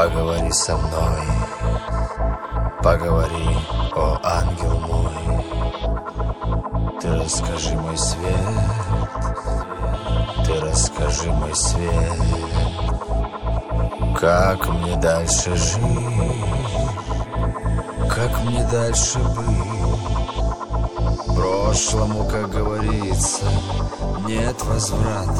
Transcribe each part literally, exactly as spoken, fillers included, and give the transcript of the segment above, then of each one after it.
Поговори со мной, поговори, о ангел мой. Ты расскажи, мой свет, ты расскажи, мой свет, как мне дальше жить, как мне дальше быть. Прошлому, как говорится, нет возврата.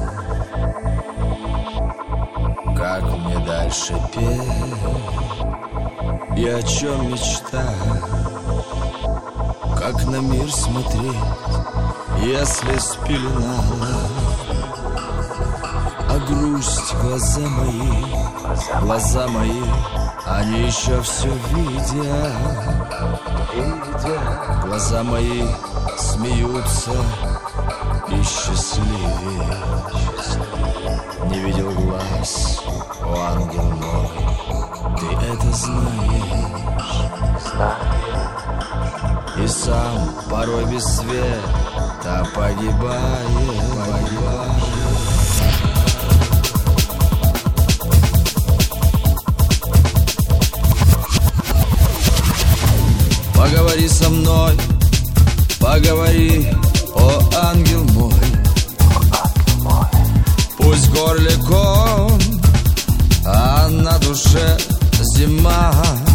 Как мне дальше петь и о чем мечтать? Как на мир смотреть, если спеленала а грусть глаза мои, глаза мои, они еще все видят. Глаза мои смеются и счастливее. Не видел глаз, о ангел мой, ты это знаешь. И сам порой без света погибает, погибает. Поговори со мной, поговори, о ангел мой. Пусть в горле ком, а на душе зима.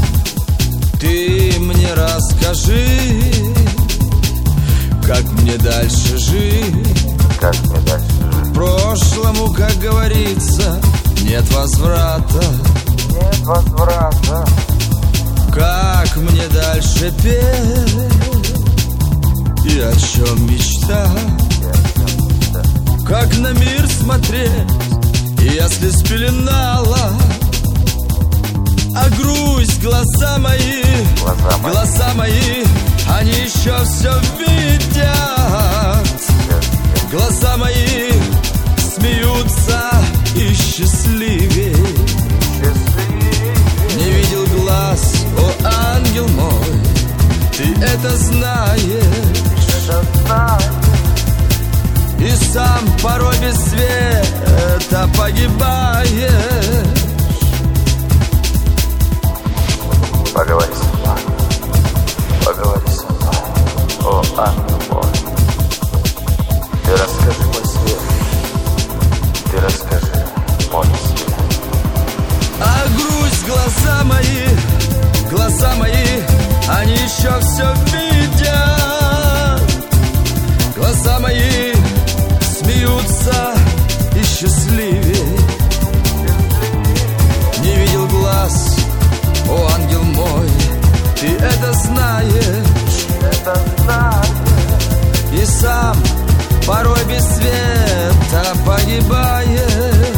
Ты мне расскажи, как мне дальше жить, как мне дальше жить. Прошлому, как говорится, нет возврата, нет возврата. Как мне дальше петь и о чем мечтать? Как на мир смотреть, если спеленала а грусть глаза мои, глаза мои, глаза мои, они еще все видят. Глаза мои смеются и счастливее. Не видел глаз, о ангел мой, ты это знаешь. Это знаешь. И сам порой без света погибаешь. Поговори со мной, поговори со мной, о ангел мой. Ты расскажи, мой свет, ты расскажи, мой свет. А грусть глаза мои, глаза мои, они еще все видят. Глаза мои смеются и счастливее. Не видел глаз, о ангел мой, ты это знаешь, это знаешь. И сам порой без света погибаешь.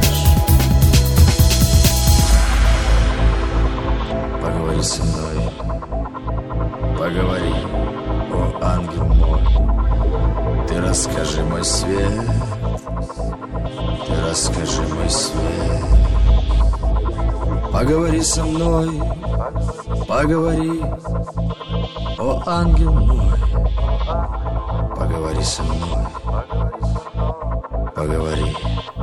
Поговори со мной, поговори, о ангел мой. Ты расскажи, мой свет, ты расскажи, мой свет. Поговори со мной, поговори, о ангел мой. Поговори со мной, поговори.